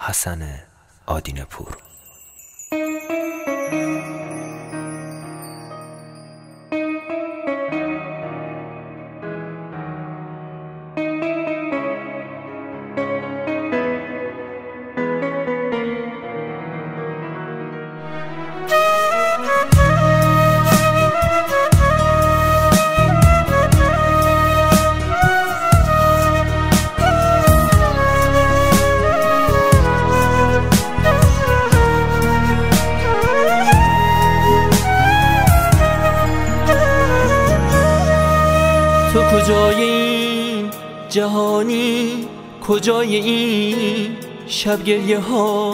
حسن آدینه پور. تو کجای این جهانی، کجای این شب گریه ها؟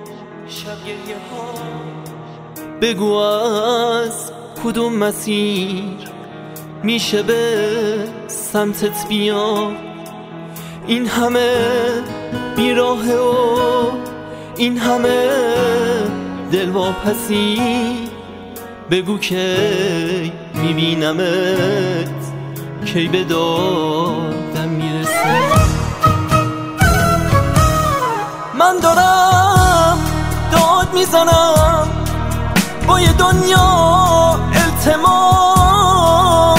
بگو از کدوم مسیر میشه به سمتت بیام؟ این همه بیراهه و این همه دلواپسی، بگو کی میبینمت، کی به دادم میرسه. من دارم داد میزنم با یه دنیا التماس،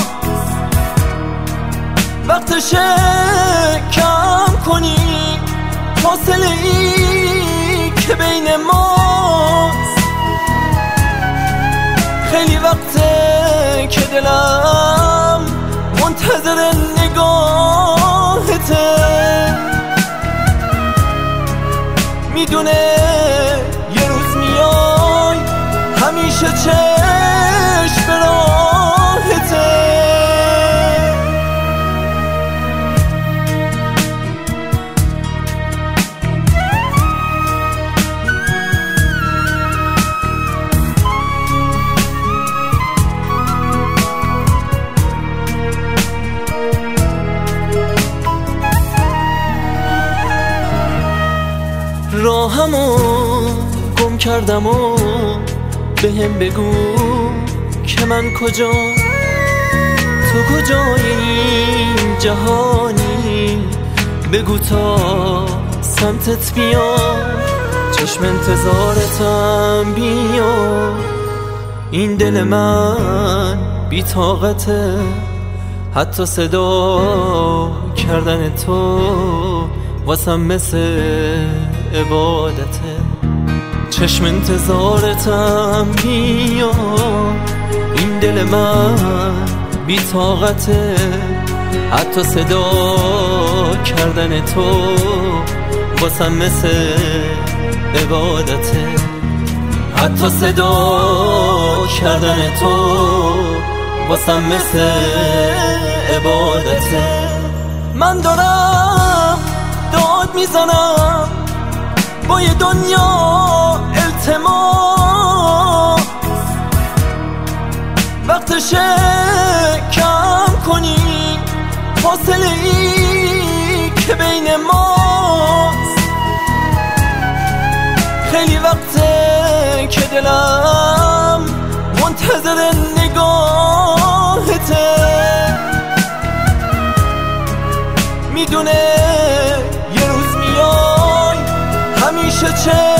وقتشه کم کنی فاصله ای که بین ماست. خیلی وقته که دلم منتظر نگاهته، میدونه یه روز میای همیشه چشم به راهته. راهمو گم کردم و بهم بگو که من کجا، تو کجای این جهانی، بگو تا سمتت بیام. چشم انتظارتم بیا، این دل من بی طاقته، حتی صدا کردن تو واسم مثل عبادته. چشم انتظارتم بیا، این دل من بی طاقته، حتی صدا کردن تو واسم مثل عبادته. حتی صدا کردن تو واسم مثل عبادته. من دارم داد میزنم با یه دنیا التماس، وقتشه کم کنی فاصله ای که بین ماست. خیلی وقته که دلم منتظر نگاهته، میدونه یه روز میای همیشه چه